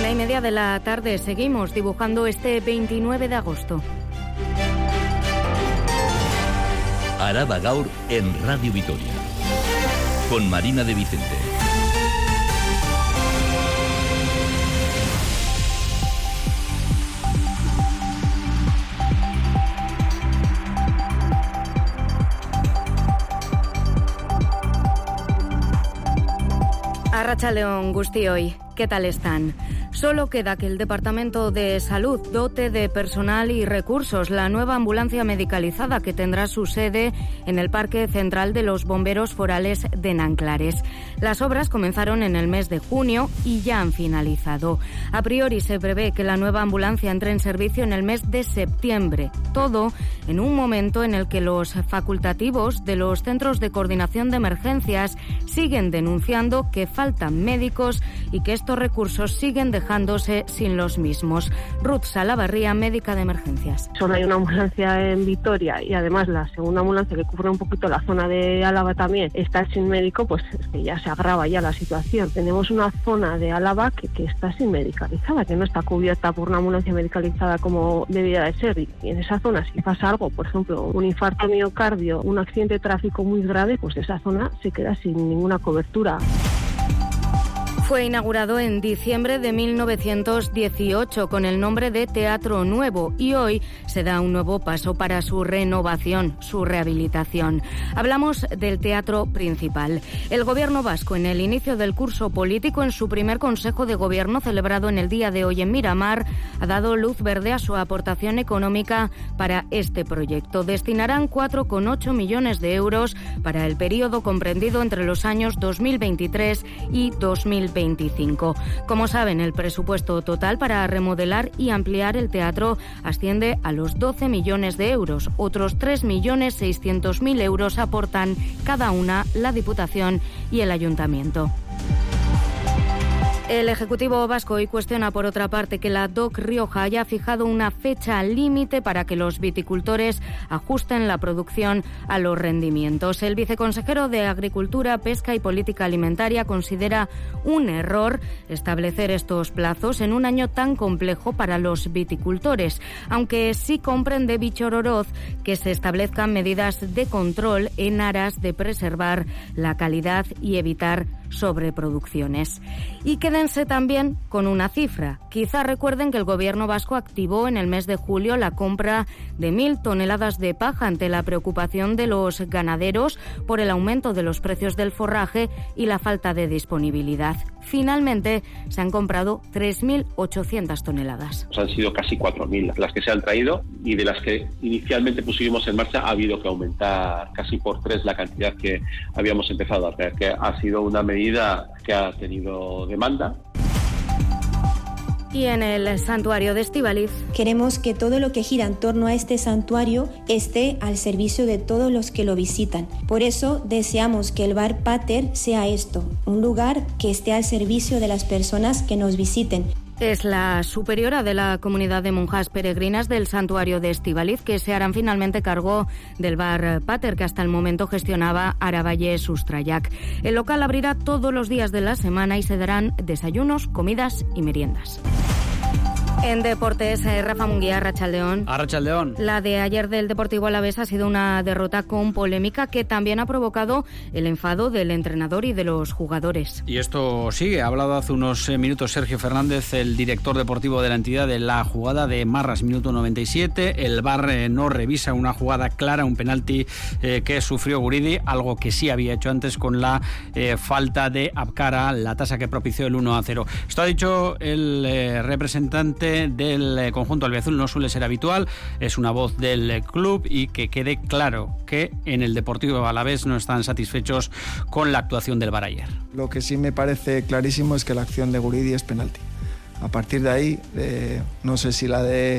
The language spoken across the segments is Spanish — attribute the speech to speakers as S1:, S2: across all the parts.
S1: 1:30 de la tarde. Seguimos dibujando este 29 de agosto.
S2: Araba Gaur en Radio Vitoria, con Marina de Vicente.
S1: Arratsaldeon guztioi, ¿qué tal están? Solo queda que el Departamento de Salud dote de personal y recursos la nueva ambulancia medicalizada que tendrá su sede en el Parque Central de los Bomberos Forales de Nanclares. Las obras comenzaron en el mes de junio y ya han finalizado. A priori se prevé que la nueva ambulancia entre en servicio en el mes de septiembre. Todo en un momento en el que los facultativos de los Centros de Coordinación de Emergencias siguen denunciando que faltan médicos y que estos recursos siguen dejándose sin los mismos. Ruth Salavarría, médica de emergencias.
S3: Solo hay una ambulancia en Vitoria y además la segunda ambulancia que cubre un poquito la zona de Álava también está sin médico, pues es que ya se agrava ya la situación. Tenemos una zona de Álava que está sin medicalizada, que no está cubierta por una ambulancia medicalizada como debía de ser, y en esa zona si pasa algo, por ejemplo un infarto miocardio, un accidente de tráfico muy grave, pues esa zona se queda sin ninguna cobertura.
S1: Fue inaugurado en diciembre de 1918 con el nombre de Teatro Nuevo y hoy se da un nuevo paso para su renovación, su rehabilitación. Hablamos del Teatro Principal. El Gobierno vasco, en el inicio del curso político, en su primer Consejo de Gobierno celebrado en el día de hoy en Miramar, ha dado luz verde a su aportación económica para este proyecto. Destinarán 4,8 millones de euros para el periodo comprendido entre los años 2023 y 2025. Como saben, el presupuesto total para remodelar y ampliar el teatro asciende a los 12 millones de euros. Otros 3.600.000 euros aportan cada una la Diputación y el Ayuntamiento. El Ejecutivo vasco hoy cuestiona, por otra parte, que la DOC Rioja haya fijado una fecha límite para que los viticultores ajusten la producción a los rendimientos. El viceconsejero de Agricultura, Pesca y Política Alimentaria considera un error establecer estos plazos en un año tan complejo para los viticultores, aunque sí comprende Bichororoz que se establezcan medidas de control en aras de preservar la calidad y evitar sobreproducciones. Y quédense también con una cifra. Quizá recuerden que el Gobierno vasco activó en el mes de julio la compra de 1.000 toneladas de paja ante la preocupación de los ganaderos por el aumento de los precios del forraje y la falta de disponibilidad. Finalmente se han comprado 3.800 toneladas.
S4: Han sido casi 4.000 las que se han traído y de las que inicialmente pusimos en marcha ha habido que aumentar casi por 3 la cantidad que habíamos empezado a traer, que ha sido una medida que ha tenido demanda.
S1: Y en el santuario de Estíbaliz
S5: queremos que todo lo que gira en torno a este santuario esté al servicio de todos los que lo visitan. Por eso deseamos que el Bar Pater sea esto, un lugar que esté al servicio de las personas que nos visiten.
S1: Es la superiora de la comunidad de monjas peregrinas del santuario de Estíbaliz, que se harán finalmente cargo del Bar Pater, que hasta el momento gestionaba Aravalle Sustrayac. El local abrirá todos los días de la semana y se darán desayunos, comidas y meriendas. En deportes, Rafa Munguía, Arratsaldeon.
S6: Arratsaldeon.
S1: La de ayer del Deportivo Alavés ha sido una derrota con polémica que también ha provocado el enfado del entrenador y de los jugadores.
S6: Y esto sigue. Ha hablado hace unos minutos Sergio Fernández, el director deportivo de la entidad, de la jugada de Marras, minuto 97. El VAR no revisa una jugada clara, un penalti que sufrió Guridi, algo que sí había hecho antes con la falta de Abkara, la tasa que propició el 1-0. Esto ha dicho el representante del conjunto albiazul, no suele ser habitual, es una voz del club, y que quede claro que en el Deportivo Alavés no están satisfechos con la actuación del VAR ayer.
S7: Lo que sí me parece clarísimo es que la acción de Guridi es penalti. A partir de ahí, no sé si la de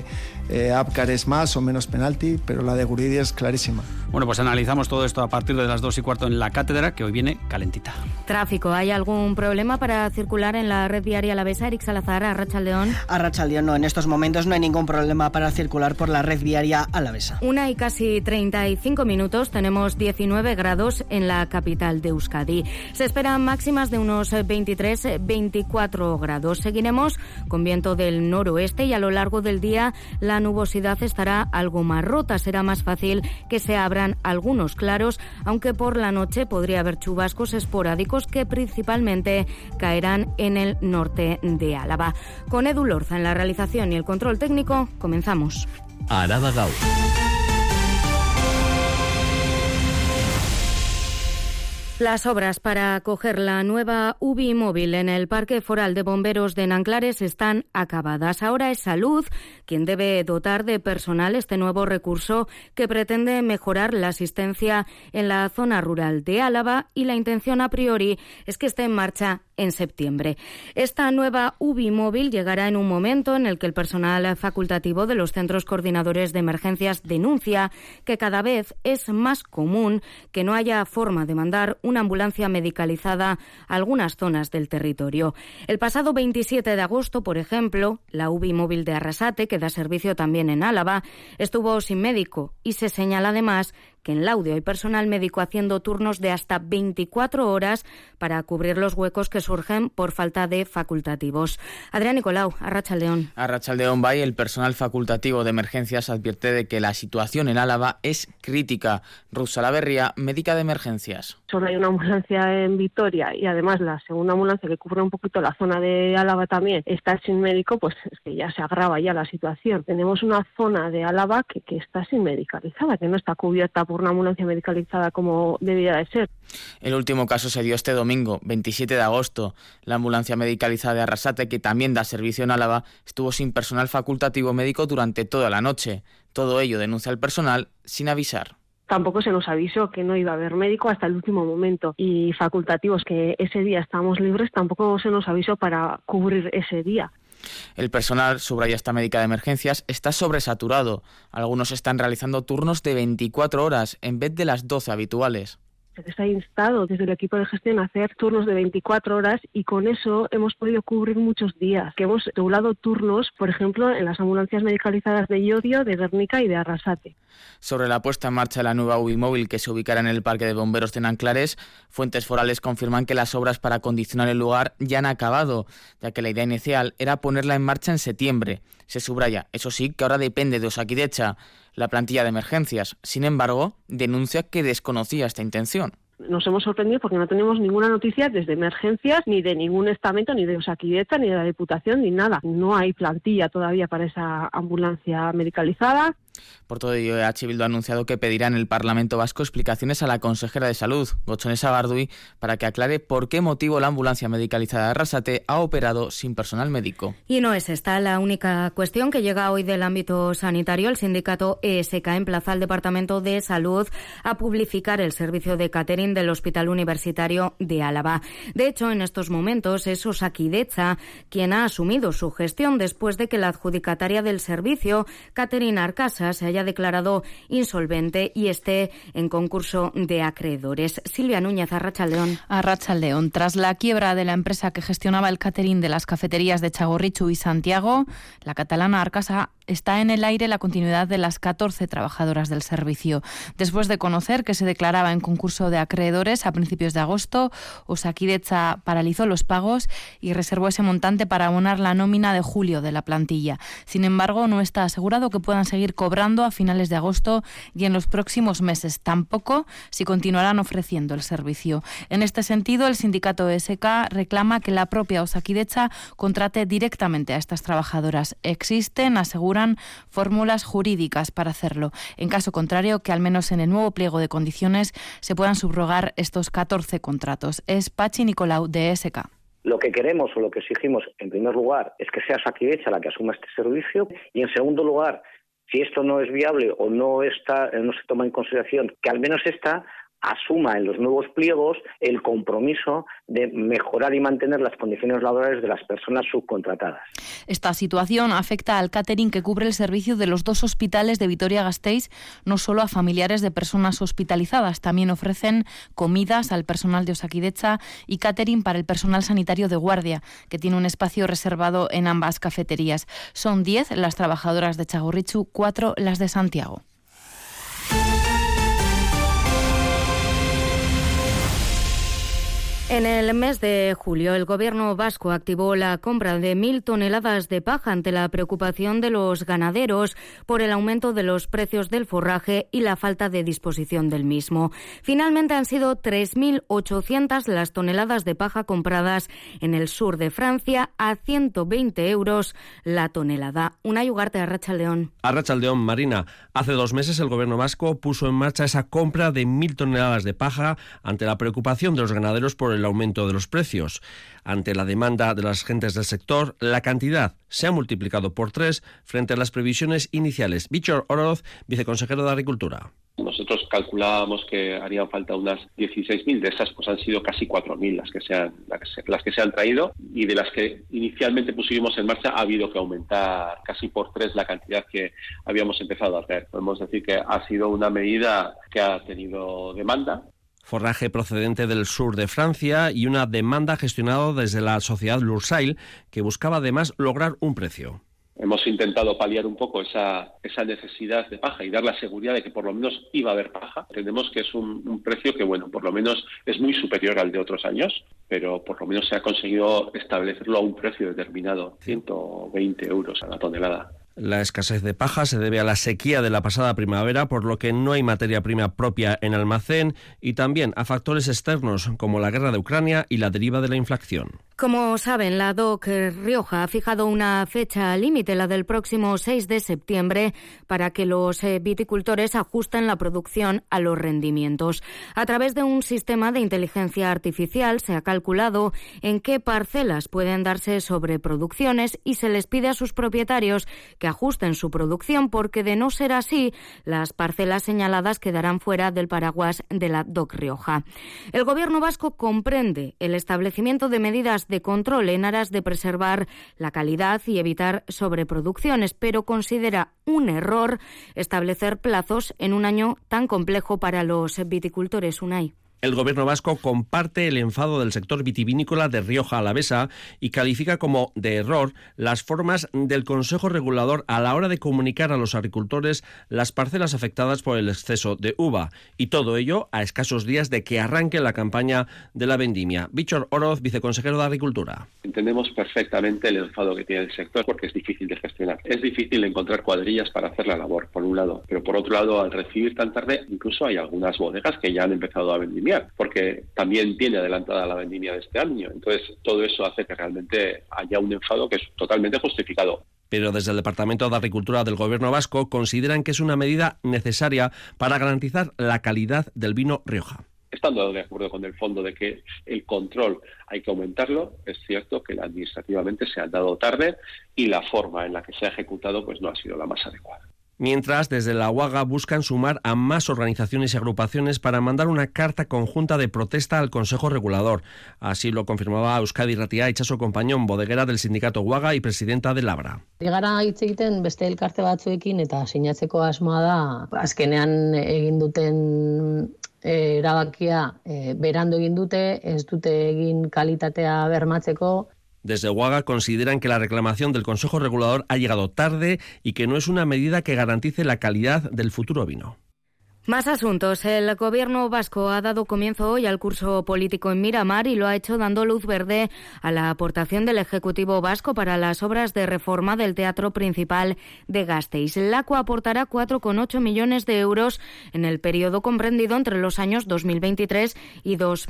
S7: Apcar es más o menos penalti, pero la de Guridi es clarísima.
S6: Bueno, pues analizamos todo esto a partir de las 2:15 en la Cátedra, que hoy viene calentita.
S1: Tráfico. ¿Hay algún problema para circular en la red viaria alavesa? Eric Salazar, Arratsaldeon.
S8: Arratsaldeon, no. En estos momentos no hay ningún problema para circular por la red viaria alavesa.
S1: 1:35. Tenemos 19 grados en la capital de Euskadi. Se esperan máximas de unos 23-24 grados. Seguiremos con viento del noroeste y a lo largo del día la nubosidad estará algo más rota. Será más fácil que se abran algunos claros, aunque por la noche podría haber chubascos esporádicos que principalmente caerán en el norte de Álava. Con Edu Lorza en la realización y el control técnico, comenzamos.
S2: Araba Gaur.
S1: Las obras para acoger la nueva UBI móvil en el Parque Foral de Bomberos de Nanclares están acabadas. Ahora es Salud quien debe dotar de personal este nuevo recurso que pretende mejorar la asistencia en la zona rural de Álava, y la intención a priori es que esté en marcha en septiembre. Esta nueva UBI móvil llegará en un momento en el que el personal facultativo de los centros coordinadores de emergencias denuncia que cada vez es más común que no haya forma de mandar una ambulancia medicalizada a algunas zonas del territorio. El pasado 27 de agosto, por ejemplo, la UBI móvil de Arrasate, que da servicio también en Álava, estuvo sin médico, y se señala además que en Laudio hay personal médico haciendo turnos de hasta 24 horas para cubrir los huecos que surgen por falta de facultativos. Adrián Nicolau, Arratsaldeon.
S9: Arratsaldeon Bay, el personal facultativo de emergencias advierte de que la situación en Álava es crítica. Ruth Salaverria, médica de emergencias.
S3: Solo hay una ambulancia en Vitoria y además la segunda ambulancia que cubre un poquito la zona de Álava también está sin médico, pues es que ya se agrava ya la situación. Tenemos una zona de Álava que está sin medicalizada, que no está cubierta por una ambulancia medicalizada como debía de ser.
S9: El último caso se dio este domingo, 27 de agosto. La ambulancia medicalizada de Arrasate, que también da servicio en Álava, estuvo sin personal facultativo médico durante toda la noche. Todo ello denuncia el personal sin avisar.
S3: Tampoco se nos avisó que no iba a haber médico hasta el último momento, y facultativos que ese día estábamos libres tampoco se nos avisó para cubrir ese día.
S9: El personal, subraya esta médica de emergencias, está sobresaturado. Algunos están realizando turnos de 24 horas en vez de las 12 habituales.
S3: Se ha instado desde el equipo de gestión a hacer turnos de 24 horas y con eso hemos podido cubrir muchos días. Que hemos regulado turnos, por ejemplo, en las ambulancias medicalizadas de Llodio, de Guernica y de Arrasate.
S9: Sobre la puesta en marcha de la nueva UBI móvil que se ubicará en el Parque de Bomberos de Nanclares, fuentes forales confirman que las obras para acondicionar el lugar ya han acabado, ya que la idea inicial era ponerla en marcha en septiembre. Se subraya, eso sí, que ahora depende de Osakidecha, la plantilla de emergencias. Sin embargo, denuncia que desconocía esta intención.
S3: Nos hemos sorprendido porque no tenemos ninguna noticia desde emergencias, ni de ningún estamento, ni de Osakidecha, ni de la Diputación, ni nada. No hay plantilla todavía para esa ambulancia medicalizada.
S9: Por todo ello, EH Bildu ha anunciado que pedirá en el Parlamento Vasco explicaciones a la consejera de Salud, Gotzone Sagardui, para que aclare por qué motivo la ambulancia medicalizada de Arrasate ha operado sin personal médico.
S1: Y no es esta la única cuestión que llega hoy del ámbito sanitario. El sindicato ESK emplaza al Departamento de Salud a publificar el servicio de catering del Hospital Universitario de Álava. De hecho, en estos momentos es Osakidecha quien ha asumido su gestión después de que la adjudicataria del servicio, Catering Arcasa, se haya declarado insolvente y esté en concurso de acreedores. Silvia Núñez, Arratsaldeon.
S10: Arratsaldeon. Tras la quiebra de la empresa que gestionaba el catering de las cafeterías de Txagorritxu y Santiago, la catalana Arcasa está en el aire la continuidad de las 14 trabajadoras del servicio. Después de conocer que se declaraba en concurso de acreedores a principios de agosto, Osakidecha paralizó los pagos y reservó ese montante para abonar la nómina de julio de la plantilla. Sin embargo, no está asegurado que puedan seguir cobrando a finales de agosto y en los próximos meses, tampoco si continuarán ofreciendo el servicio. En este sentido, el sindicato ESK reclama que la propia Osakidecha contrate directamente a estas trabajadoras. Existen, aseguran, fórmulas jurídicas para hacerlo. En caso contrario, que al menos en el nuevo pliego de condiciones se puedan subrogar estos 14 contratos. Es Pachi Nicolau, de ESK.
S11: Lo que queremos o lo que exigimos, en primer lugar, es que sea Osakidecha la que asuma este servicio, y en segundo lugar, si esto no es viable o no se toma en consideración, que al menos esta asuma en los nuevos pliegos el compromiso de mejorar y mantener las condiciones laborales de las personas subcontratadas.
S10: Esta situación afecta al catering que cubre el servicio de los 2 hospitales de Vitoria-Gasteiz, no solo a familiares de personas hospitalizadas, también ofrecen comidas al personal de Osakidetza y catering para el personal sanitario de guardia, que tiene un espacio reservado en ambas cafeterías. Son 10 las trabajadoras de Txagorritxu, 4 las de Santiago.
S1: En el mes de julio, el Gobierno vasco activó la compra de 1.000 toneladas de paja ante la preocupación de los ganaderos por el aumento de los precios del forraje y la falta de disposición del mismo. Finalmente han sido 3.800 las toneladas de paja compradas en el sur de Francia a 120 euros la tonelada. Unai Ugarte, Arratsaldeon.
S12: Arratsaldeon, Marina. Hace 2 meses el Gobierno vasco puso en marcha esa compra de 1.000 toneladas de paja ante la preocupación de los ganaderos por el aumento de los precios. Ante la demanda de las gentes del sector, la cantidad se ha multiplicado por 3 frente a las previsiones iniciales. Víctor Oroz, viceconsejero de Agricultura.
S4: Nosotros calculábamos que harían falta unas 16.000, de esas pues han sido casi 4.000 las que se han traído, y de las que inicialmente pusimos en marcha ha habido que aumentar casi por 3 la cantidad que habíamos empezado a traer. Podemos decir que ha sido una medida que ha tenido demanda.
S12: Forraje procedente del sur de Francia y una demanda gestionada desde la sociedad Lursail, que buscaba además lograr un precio.
S4: Hemos intentado paliar un poco esa necesidad de paja y dar la seguridad de que por lo menos iba a haber paja. Entendemos que es un precio que, bueno, por lo menos es muy superior al de otros años, pero por lo menos se ha conseguido establecerlo a un precio determinado, 120 euros a la tonelada.
S12: La escasez de paja se debe a la sequía de la pasada primavera, por lo que no hay materia prima propia en almacén, y también a factores externos como la guerra de Ucrania y la deriva de la inflación.
S1: Como saben, la DOC Rioja ha fijado una fecha límite, la del próximo 6 de septiembre, para que los viticultores ajusten la producción a los rendimientos. A través de un sistema de inteligencia artificial se ha calculado en qué parcelas pueden darse sobreproducciones y se les pide a sus propietarios que ajusten su producción, porque de no ser así, las parcelas señaladas quedarán fuera del paraguas de la DOC Rioja. El Gobierno vasco comprende el establecimiento de medidas de control en aras de preservar la calidad y evitar sobreproducciones, pero considera un error establecer plazos en un año tan complejo para los viticultores. Unai.
S12: El Gobierno vasco comparte el enfado del sector vitivinícola de Rioja Alavesa y califica como de error las formas del Consejo Regulador a la hora de comunicar a los agricultores las parcelas afectadas por el exceso de uva. Y todo ello a escasos días de que arranque la campaña de la vendimia. Víctor Oroz, viceconsejero de Agricultura.
S4: Entendemos perfectamente el enfado que tiene el sector, porque es difícil de gestionar. Es difícil encontrar cuadrillas para hacer la labor, por un lado. Pero por otro lado, al recibir tan tarde, incluso hay algunas bodegas que ya han empezado a vendimiar, porque también tiene adelantada la vendimia de este año. Entonces, todo eso hace que realmente haya un enfado que es totalmente justificado.
S12: Pero desde el Departamento de Agricultura del Gobierno vasco consideran que es una medida necesaria para garantizar la calidad del vino Rioja.
S4: Estando de acuerdo con el fondo de que el control hay que aumentarlo, es cierto que administrativamente se ha dado tarde y la forma en la que se ha ejecutado pues no ha sido la más adecuada.
S12: Mientras, desde la UAGA buscan sumar a más organizaciones y agrupaciones para mandar una carta conjunta de protesta al Consejo Regulador. Así lo confirmaba Euskadi Irratia Itxaso Konpañón, bodeguera del sindicato UAGA y presidenta de Labra.
S13: Gara hitz egiten beste elkarte batzuekin eta sinatzeko asmoa da azkenean egin duten erabakia berandu egin dute, ez dute egin kalitatea bermatzeko.
S12: Desde UAGA consideran que la reclamación del Consejo Regulador ha llegado tarde y que no es una medida que garantice la calidad del futuro vino.
S1: Más asuntos. El Gobierno vasco ha dado comienzo hoy al curso político en Miramar y lo ha hecho dando luz verde a la aportación del Ejecutivo vasco para las obras de reforma del Teatro Principal de Gasteiz. LACO aportará 4,8 millones de euros en el periodo comprendido entre los años 2023 y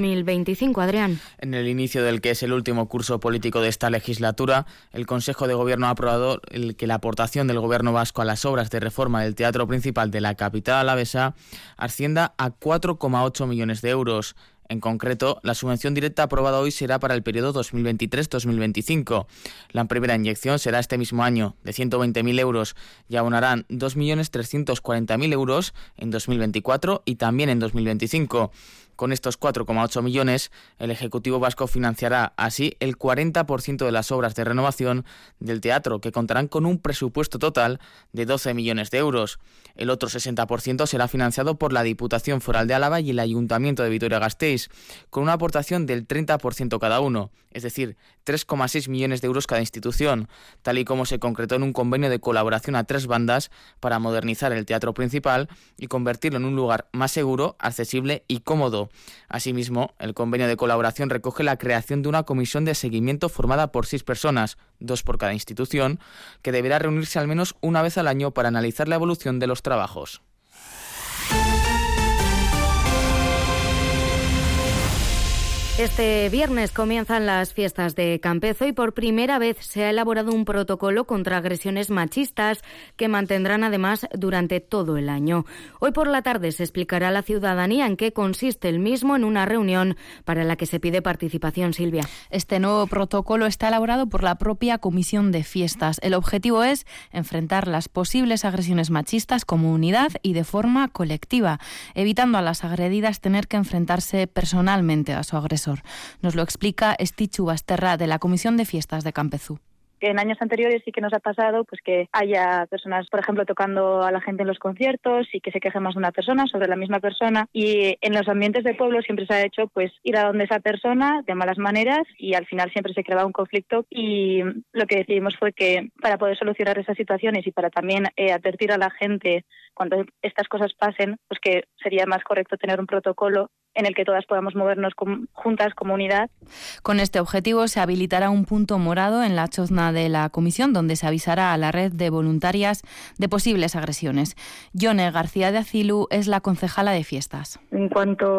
S1: 2025. Adrián.
S9: En el inicio del que es el último curso político de esta legislatura, el Consejo de Gobierno ha aprobado que la aportación del Gobierno vasco a las obras de reforma del Teatro Principal de la capital alavesa ascienda a 4,8 millones de euros. En concreto, la subvención directa aprobada hoy será para el periodo 2023-2025. La primera inyección será este mismo año, de 120.000 euros, y abonarán 2.340.000 euros en 2024 y también en 2025. Con estos 4,8 millones, el Ejecutivo vasco financiará así el 40% de las obras de renovación del teatro, que contarán con un presupuesto total de 12 millones de euros. El otro 60% será financiado por la Diputación Foral de Álava y el Ayuntamiento de Vitoria-Gasteiz, con una aportación del 30% cada uno, es decir, 3,6 millones de euros cada institución, tal y como se concretó en un convenio de colaboración a 3 bandas para modernizar el teatro principal y convertirlo en un lugar más seguro, accesible y cómodo. Asimismo, el convenio de colaboración recoge la creación de una comisión de seguimiento formada por 6 personas, 2 por cada institución, que deberá reunirse al menos una vez al año para analizar la evolución de los trabajos.
S1: Este viernes comienzan las fiestas de Campezo y por primera vez se ha elaborado un protocolo contra agresiones machistas que mantendrán además durante todo el año. Hoy por la tarde se explicará a la ciudadanía en qué consiste el mismo en una reunión para la que se pide participación. Silvia.
S10: Este nuevo protocolo está elaborado por la propia Comisión de Fiestas. El objetivo es enfrentar las posibles agresiones machistas como unidad y de forma colectiva, evitando a las agredidas tener que enfrentarse personalmente a su agresor. Nos lo explica Estitxu Basterra de la Comisión de Fiestas de Campezu.
S14: Que en años anteriores sí que nos ha pasado pues que haya personas, por ejemplo, tocando a la gente en los conciertos y que se queje más de una persona sobre la misma persona, y en los ambientes de pueblo siempre se ha hecho pues ir a donde esa persona de malas maneras y al final siempre se creaba un conflicto, y lo que decidimos fue que para poder solucionar esas situaciones y para también advertir a la gente cuando estas cosas pasen, pues que sería más correcto tener un protocolo en el que todas podamos movernos juntas como unidad.
S10: Con este objetivo se habilitará un punto morado en la chozna de la comisión donde se avisará a la red de voluntarias de posibles agresiones. Yone García de Acilu es la concejala de fiestas.
S15: En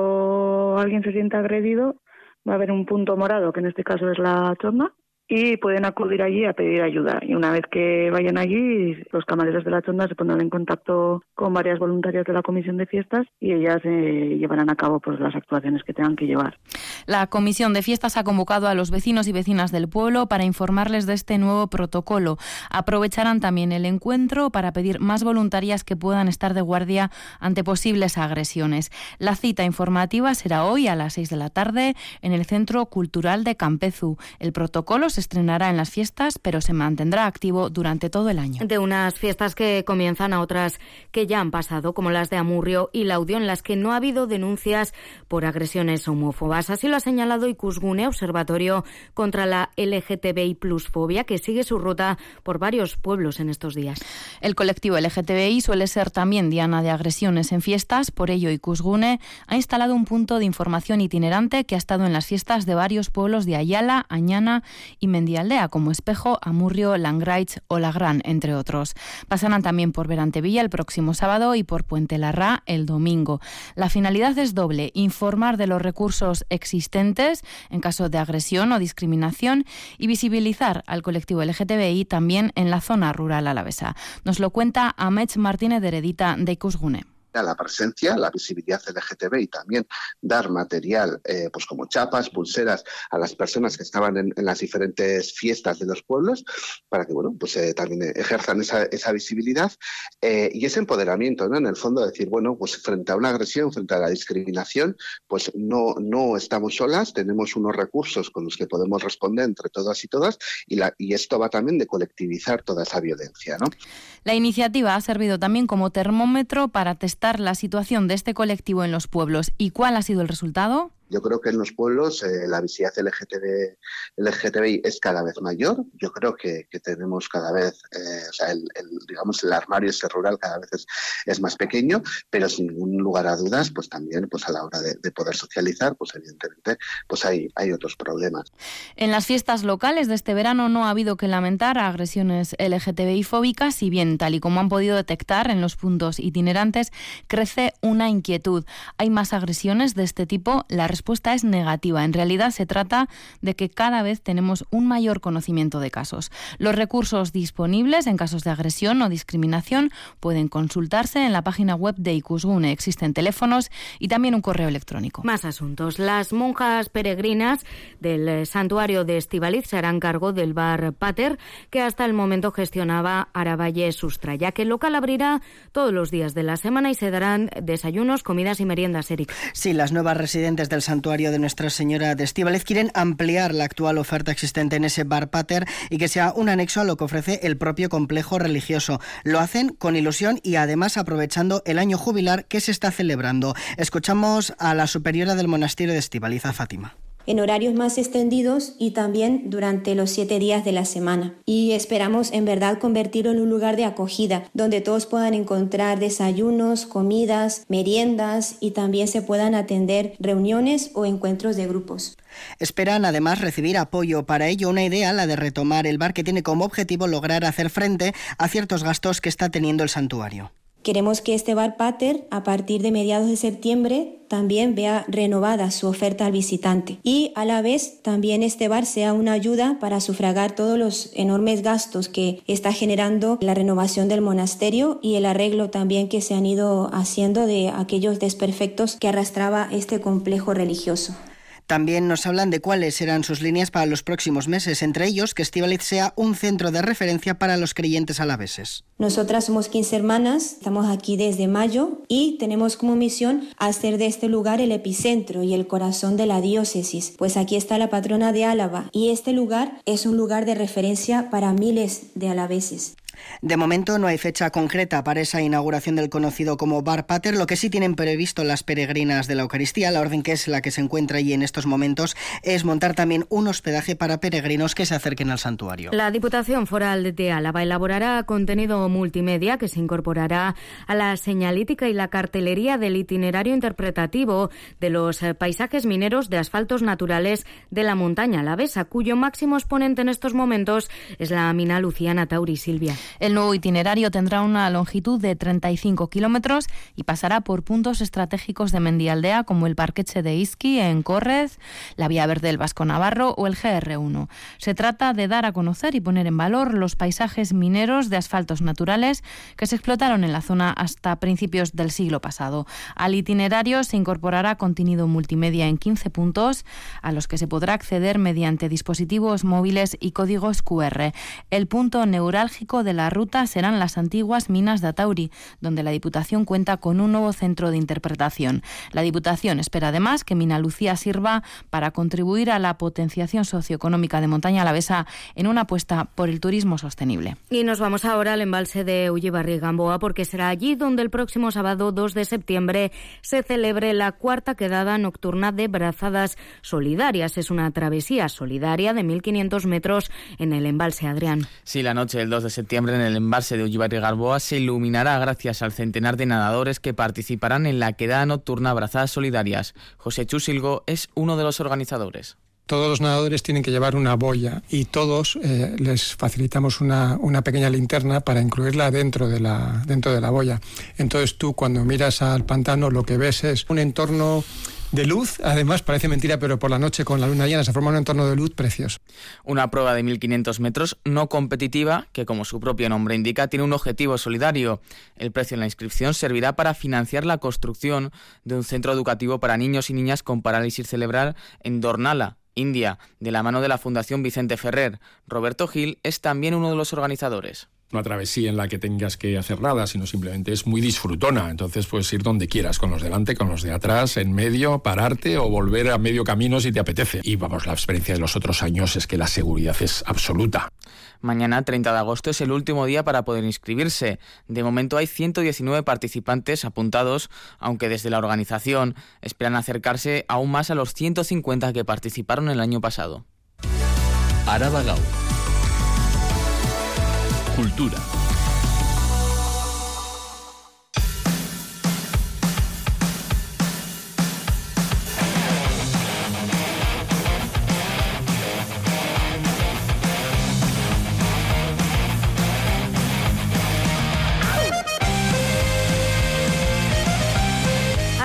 S15: cuanto alguien se sienta agredido, va a haber un punto morado, que en este caso es la chozna, y pueden acudir allí a pedir ayuda. Y una vez que vayan allí, los camareros de la chozna se pondrán en contacto con varias voluntarias de la Comisión de Fiestas y ellas llevarán a cabo pues las actuaciones que tengan que llevar.
S10: La Comisión de Fiestas ha convocado a los vecinos y vecinas del pueblo para informarles de este nuevo protocolo. Aprovecharán también el encuentro para pedir más voluntarias que puedan estar de guardia ante posibles agresiones. La cita informativa será hoy a las 6 de la tarde en el Centro Cultural de Campezu. El protocolo se estrenará en las fiestas, pero se mantendrá activo durante todo el año.
S1: De unas fiestas que comienzan a otras que ya han pasado, como las de Amurrio y Laudio, en las que no ha habido denuncias por agresiones homófobas. Así lo ha señalado Ikusgune, Observatorio contra la LGTBI plus fobia, que sigue su ruta por varios pueblos en estos días.
S10: El colectivo LGTBI suele ser también diana de agresiones en fiestas, por ello Ikusgune ha instalado un punto de información itinerante que ha estado en las fiestas de varios pueblos de Ayala, Añana y Mendialdea, como Espejo, Amurrio, Langraich o Lagrán, entre otros. Pasarán también por Berantevilla el próximo sábado y por Puente Larra el domingo. La finalidad es doble: informar de los recursos existentes en caso de agresión o discriminación y visibilizar al colectivo LGTBI también en la zona rural alavesa. Nos lo cuenta Amets Martínez de Heredita de Ikusgune.
S16: La presencia, la visibilidad LGTB y también dar material, pues como chapas, pulseras a las personas que estaban en las diferentes fiestas de los pueblos para que bueno, pues también ejerzan esa visibilidad y ese empoderamiento, ¿no? En el fondo decir, bueno, pues frente a una agresión, frente a la discriminación, pues no estamos solas, tenemos unos recursos con los que podemos responder entre todas y todas y esto va también de colectivizar toda esa violencia, ¿no?
S10: La iniciativa ha servido también como termómetro para testar la situación de este colectivo en los pueblos. ¿Y cuál ha sido el resultado?
S16: Yo creo que en los pueblos la visibilidad LGTBI es cada vez mayor. Yo creo que tenemos cada vez, digamos, el armario ese rural cada vez es más pequeño, pero sin ningún lugar a dudas, pues también pues a la hora de poder socializar, pues evidentemente pues hay otros problemas.
S10: En las fiestas locales de este verano no ha habido que lamentar agresiones LGTBI fóbicas, si bien, tal y como han podido detectar en los puntos itinerantes, crece una inquietud. ¿Hay más agresiones de este tipo? La respuesta es negativa. En realidad se trata de que cada vez tenemos un mayor conocimiento de casos. Los recursos disponibles en casos de agresión o discriminación pueden consultarse en la página web de Ikusgune. Existen teléfonos y también un correo electrónico.
S1: Más asuntos. Las monjas peregrinas del santuario de Estíbaliz se harán cargo del bar Pater, que hasta el momento gestionaba Aravalle Sustraya, que el local abrirá todos los días de la semana y se darán desayunos, comidas y meriendas, Eric.
S8: Sí, las nuevas residentes del santuario de Nuestra Señora de Estíbaliz quieren ampliar la actual oferta existente en ese bar Pater y que sea un anexo a lo que ofrece el propio complejo religioso. Lo hacen con ilusión y además aprovechando el año jubilar que se está celebrando. Escuchamos a la superiora del monasterio de Estíbaliz, a Fátima.
S5: En horarios más extendidos y también durante los 7 días de la semana. Y esperamos en verdad convertirlo en un lugar de acogida, donde todos puedan encontrar desayunos, comidas, meriendas y también se puedan atender reuniones o encuentros de grupos.
S8: Esperan además recibir apoyo. Para ello, una idea, la de retomar el bar, que tiene como objetivo lograr hacer frente a ciertos gastos que está teniendo el santuario.
S5: Queremos que este bar Pater, a partir de mediados de septiembre, también vea renovada su oferta al visitante y a la vez también este bar sea una ayuda para sufragar todos los enormes gastos que está generando la renovación del monasterio y el arreglo también que se han ido haciendo de aquellos desperfectos que arrastraba este complejo religioso.
S8: También nos hablan de cuáles serán sus líneas para los próximos meses, entre ellos que Estíbaliz sea un centro de referencia para los creyentes alaveses.
S5: Nosotras somos 15 hermanas, estamos aquí desde mayo y tenemos como misión hacer de este lugar el epicentro y el corazón de la diócesis, pues aquí está la patrona de Álava y este lugar es un lugar de referencia para miles de alaveses.
S8: De momento no hay fecha concreta para esa inauguración del conocido como Bar Pater. Lo que sí tienen previsto las peregrinas de la Eucaristía, la orden que es la que se encuentra allí en estos momentos, es montar también un hospedaje para peregrinos que se acerquen al santuario.
S1: La Diputación Foral de Álava elaborará contenido multimedia que se incorporará a la señalítica y la cartelería del itinerario interpretativo de los paisajes mineros de asfaltos naturales de la montaña alavesa, cuyo máximo exponente en estos momentos es la mina Luciana Tauri. Silvia.
S10: El nuevo itinerario tendrá una longitud de 35 kilómetros y pasará por puntos estratégicos de Mendialdea como el Parquetxe de Izqui en Córrez, la Vía Verde del Vasco Navarro o el GR1. Se trata de dar a conocer y poner en valor los paisajes mineros de asfaltos naturales que se explotaron en la zona hasta principios del siglo pasado. Al itinerario se incorporará contenido multimedia en 15 puntos a los que se podrá acceder mediante dispositivos móviles y códigos QR. El punto neurálgico de la ruta serán las antiguas minas de Atauri, donde la Diputación cuenta con un nuevo centro de interpretación. La Diputación espera además que Mina Lucía sirva para contribuir a la potenciación socioeconómica de Montaña Alavesa en una apuesta por el turismo sostenible.
S1: Y nos vamos ahora al embalse de Ullibarri-Gamboa, porque será allí donde el próximo sábado 2 de septiembre se celebre la cuarta quedada nocturna de Brazadas Solidarias. Es una travesía solidaria de 1.500 metros en el embalse, Adrián.
S9: Sí, la noche del 2 de septiembre en el embalse de Ullibarri-Gamboa se iluminará gracias al centenar de nadadores que participarán en la quedada nocturna Brazadas Solidarias. José Chusilgo es uno de los organizadores.
S17: Todos los nadadores tienen que llevar una boya y todos les facilitamos una pequeña linterna para incluirla dentro de la boya. Entonces tú cuando miras al pantano lo que ves es un entorno de luz, además parece mentira, pero por la noche con la luna llena se forma un entorno de luz precioso.
S9: Una prueba de 1.500 metros no competitiva que, como su propio nombre indica, tiene un objetivo solidario. El precio en la inscripción servirá para financiar la construcción de un centro educativo para niños y niñas con parálisis cerebral en Dornala, India, de la mano de la Fundación Vicente Ferrer. Roberto Gil es también uno de los organizadores.
S18: Una travesía en la que tengas que hacer nada, sino simplemente es muy disfrutona. Entonces puedes ir donde quieras, con los de delante, con los de atrás, en medio, pararte o volver a medio camino si te apetece. Y vamos, la experiencia de los otros años es que la seguridad es absoluta.
S9: Mañana, 30 de agosto, es el último día para poder inscribirse. De momento hay 119 participantes apuntados, aunque desde la organización esperan acercarse aún más a los 150 que participaron el año pasado.
S2: Araba Gaur. Cultura.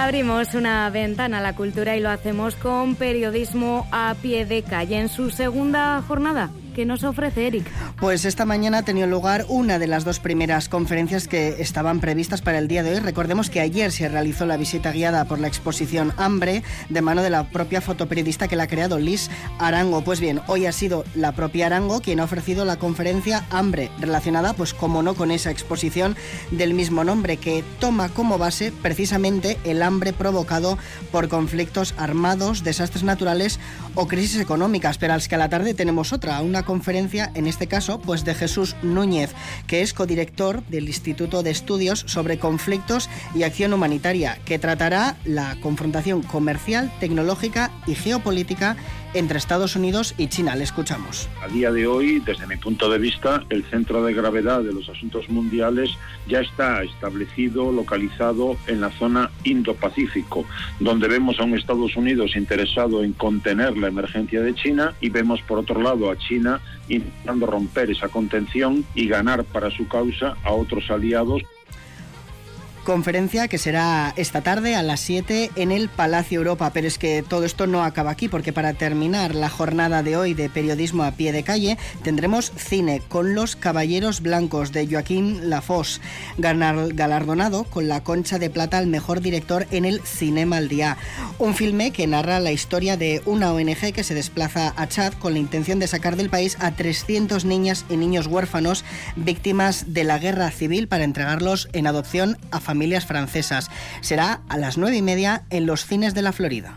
S1: Abrimos una ventana a la cultura y lo hacemos con periodismo a pie de calle en su segunda jornada. ¿Qué nos ofrece Eric?
S8: Pues esta mañana ha tenido lugar una de las dos primeras conferencias que estaban previstas para el día de hoy. Recordemos que ayer se realizó la visita guiada por la exposición Hambre, de mano de la propia fotoperiodista que la ha creado, Liz Arango. Pues bien, hoy ha sido la propia Arango quien ha ofrecido la conferencia Hambre, relacionada, pues como no, con esa exposición del mismo nombre, que toma como base precisamente el hambre provocado por conflictos armados, desastres naturales o crisis económicas. Pero al que a la tarde tenemos una conferencia, en este caso, pues de Jesús Núñez, que es codirector del Instituto de Estudios sobre Conflictos y Acción Humanitaria, que tratará la confrontación comercial, tecnológica y geopolítica entre Estados Unidos y China. Le escuchamos.
S19: A día de hoy, desde mi punto de vista, el centro de gravedad de los asuntos mundiales ya está establecido, localizado en la zona Indo-Pacífico, donde vemos a un Estados Unidos interesado en contener la emergencia de China y vemos por otro lado a China intentando romper esa contención y ganar para su causa a otros aliados.
S8: Conferencia que será esta tarde a las 7 en el Palacio Europa. Pero es que todo esto no acaba aquí, porque para terminar la jornada de hoy de periodismo a pie de calle tendremos cine con Los Caballeros Blancos de Joaquín Lafosse, galardonado con la Concha de Plata al mejor director en el Cinema al Día. Un filme que narra la historia de una ONG que se desplaza a Chad con la intención de sacar del país a 300 niñas y niños huérfanos víctimas de la guerra civil para entregarlos en adopción a familias francesas. Será a las 9:30 en los cines de la Florida.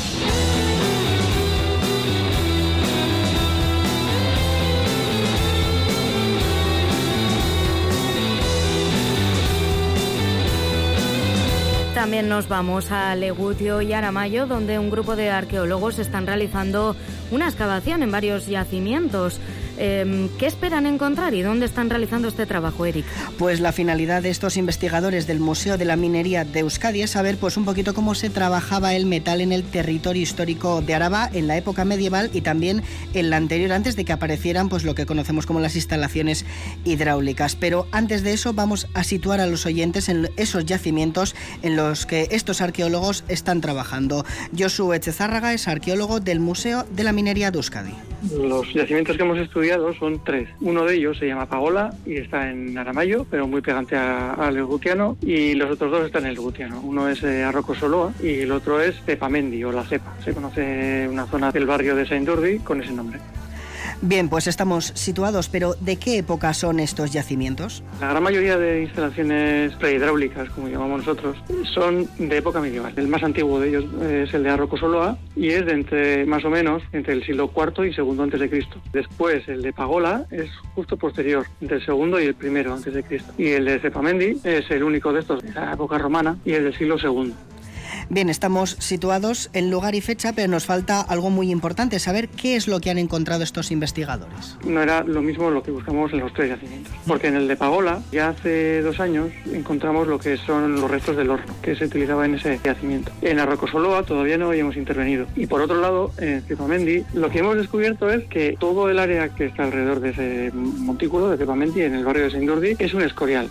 S1: También nos vamos a Legutio y Aramayo, donde un grupo de arqueólogos están realizando una excavación en varios yacimientos. ¿Qué esperan encontrar y dónde están realizando este trabajo, Eric?
S8: Pues la finalidad de estos investigadores del Museo de la Minería de Euskadi es saber pues un poquito cómo se trabajaba el metal en el territorio histórico de Araba en la época medieval y también en la anterior, antes de que aparecieran pues lo que conocemos como las instalaciones hidráulicas. Pero antes de eso vamos a situar a los oyentes en esos yacimientos en los que estos arqueólogos están trabajando. Josu Echezárraga es arqueólogo del Museo de la Minería de Euskadi.
S20: Los yacimientos que hemos estudiado son 3. Uno de ellos se llama Pagola y está en Aramayo, pero muy pegante al Legutiano, y los otros 2 están en el Legutiano. Uno es Arroco-Soloa y el otro es Cepamendi o La Cepa. Se conoce una zona del barrio de Saint-Dordi con ese nombre.
S8: Bien, pues estamos situados, pero ¿de qué época son estos yacimientos?
S20: La gran mayoría de instalaciones prehidráulicas, como llamamos nosotros, son de época medieval. El más antiguo de ellos es el de Arroco-Soloa y es de más o menos entre el siglo IV y II a.C. Después el de Pagola es justo posterior, entre el segundo y el primero a.C. Y el de Cepamendi es el único de estos de la época romana y es del siglo II.
S8: Bien, estamos situados en lugar y fecha, pero nos falta algo muy importante, saber qué es lo que han encontrado estos investigadores.
S20: No era lo mismo lo que buscamos en los 3 yacimientos, porque en el de Pagola ya hace 2 años encontramos lo que son los restos del horno que se utilizaba en ese yacimiento. En Arroco-Soloa todavía no habíamos intervenido. Y por otro lado, en Cepamendi, lo que hemos descubierto es que todo el área que está alrededor de ese montículo de Cepamendi, en el barrio de Saint-Dordi, es un escorial.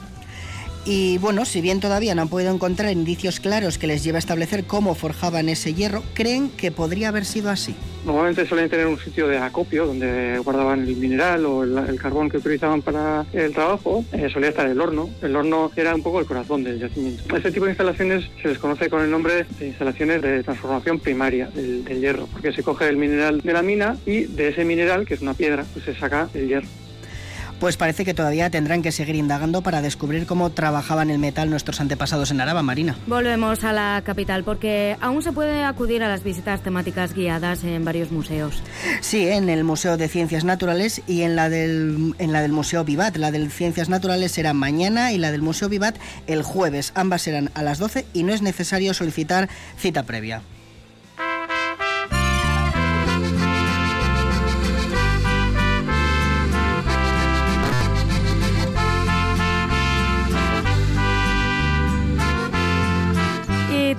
S8: Y bueno, si bien todavía no han podido encontrar indicios claros que les lleve a establecer cómo forjaban ese hierro, creen que podría haber sido así.
S20: Normalmente suelen tener un sitio de acopio donde guardaban el mineral o el carbón que utilizaban para el trabajo. Solía estar el horno. El horno era un poco el corazón del yacimiento. Este tipo de instalaciones se les conoce con el nombre de instalaciones de transformación primaria del hierro, porque se coge el mineral de la mina y de ese mineral, que es una piedra, pues se saca el hierro.
S8: Pues parece que todavía tendrán que seguir indagando para descubrir cómo trabajaban el metal nuestros antepasados en Araba, Marina.
S1: Volvemos a la capital porque aún se puede acudir a las visitas temáticas guiadas en varios museos.
S8: Sí, en el Museo de Ciencias Naturales y en la del Museo Vivat. La de Ciencias Naturales será mañana y la del Museo Vivat el jueves. Ambas serán a las 12 y no es necesario solicitar cita previa.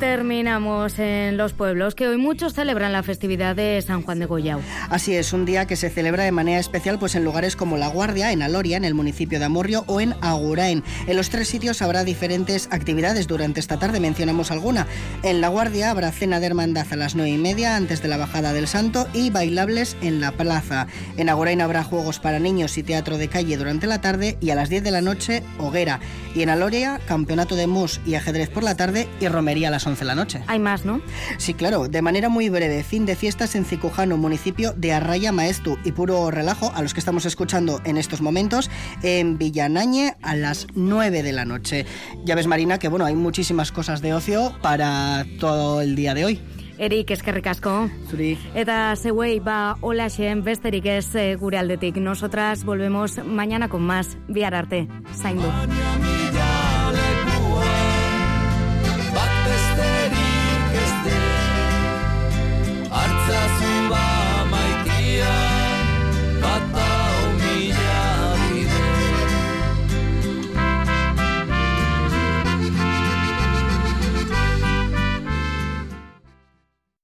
S1: terminamos en los pueblos, que hoy muchos celebran la festividad de San Juan de Goyao.
S8: Así es, un día que se celebra de manera especial pues en lugares como La Guardia, en Aloria, en el municipio de Amurrio, o en Agurain. En los 3 sitios habrá diferentes actividades durante esta tarde, mencionamos alguna. En La Guardia habrá cena de hermandad a las 9:30 antes de la bajada del Santo y bailables en la plaza. En Agurain habrá juegos para niños y teatro de calle durante la tarde, y a las 10 de la noche hoguera. Y en Aloria, campeonato de mus y ajedrez por la tarde y romería a las 11 de la noche.
S1: Hay más, ¿no?
S8: Sí, claro. De manera muy breve, fin de fiestas en Cicujano, municipio de Arraya Maestu, y puro relajo a los que estamos escuchando en estos momentos en Villanañe a las 9 de la noche. Ya ves, Marina, que bueno, hay muchísimas cosas de ocio para todo el día de hoy.
S1: Erik, eskerrik asko.
S8: Zuri.
S1: Eta zeuei, holaxen besterik ez gure aldetik. Nosotras volvemos mañana con más. Bihar arte. Zaindu.